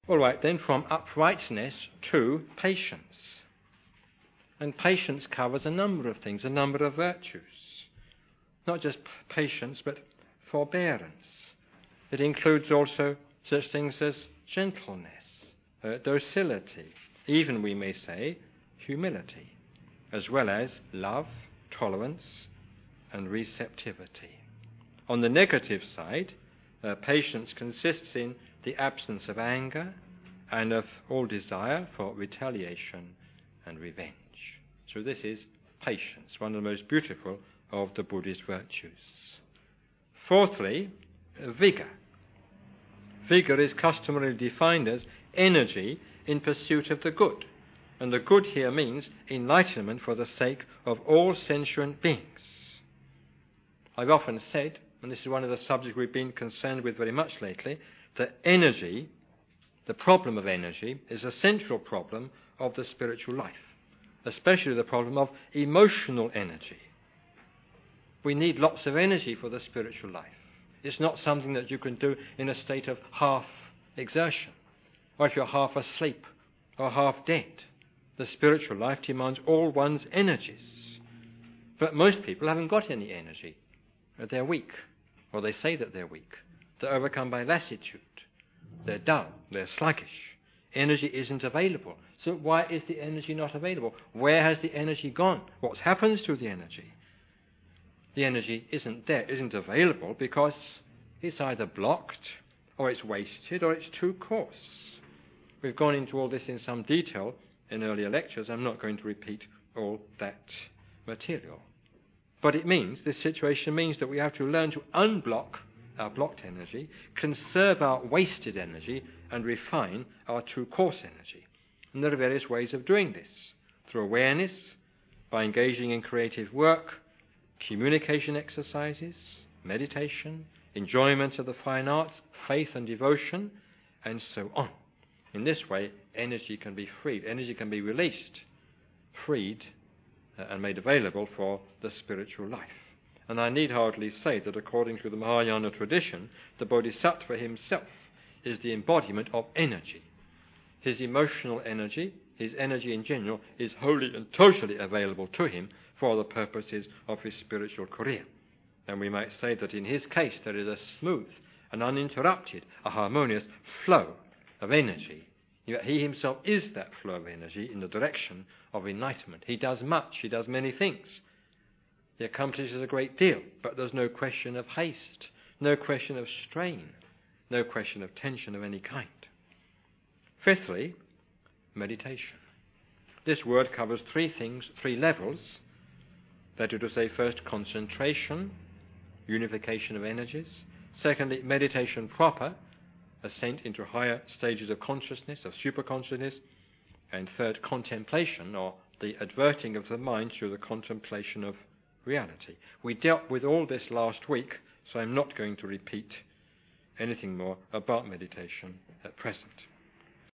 All right, then, from uprightness to patience. And patience covers a number of things, a number of virtues. Not just patience, but forbearance. It includes also such things as gentleness, docility, even, we may say, humility, as well as love, tolerance, and receptivity. On the negative side, patience consists in the absence of anger and of all desire for retaliation and revenge. So this is patience, one of the most beautiful of the Buddhist virtues. Fourthly, vigor. Vigor is customarily defined as energy in pursuit of the good. And the good here means enlightenment for the sake of all sentient beings. I've often said, and this is one of the subjects we've been concerned with very much lately, that energy, the problem of energy, is a central problem of the spiritual life, especially the problem of emotional energy. We need lots of energy for the spiritual life. It's not something that you can do in a state of half exertion, or if you're half asleep or half dead. The spiritual life demands all one's energies. But most people haven't got any energy. They're weak, or they say that they're weak. They're overcome by lassitude. They're dull. They're sluggish. Energy isn't available. So why is the energy not available? Where has the energy gone? What happens to the energy? The energy isn't there, isn't available, because it's either blocked, or it's wasted, or it's too coarse. We've gone into all this in some detail in earlier lectures. I'm not going to repeat all that material. But this situation means that we have to learn to unblock our blocked energy, conserve our wasted energy, and refine our too coarse energy. And there are various ways of doing this. Through awareness, by engaging in creative work, communication exercises, meditation, enjoyment of the fine arts, faith and devotion, and so on. In this way, energy can be freed, energy can be released, freed, and made available for the spiritual life. And I need hardly say that according to the Mahayana tradition, the Bodhisattva himself is the embodiment of energy. His emotional energy, his energy in general, is wholly and totally available to him for the purposes of his spiritual career. And we might say that in his case there is a smooth and uninterrupted, a harmonious flow of energy. Yet he himself is that flow of energy in the direction of enlightenment. He does much, he does many things. He accomplishes a great deal, but there's no question of haste, no question of strain, no question of tension of any kind. Fifthly, meditation. This word covers three things, three levels. That is to say, first, concentration, unification of energies. Secondly, meditation proper, ascent into higher stages of consciousness, of superconsciousness. And third, contemplation, or the adverting of the mind through the contemplation of reality. We dealt with all this last week, so I'm not going to repeat anything more about meditation at present.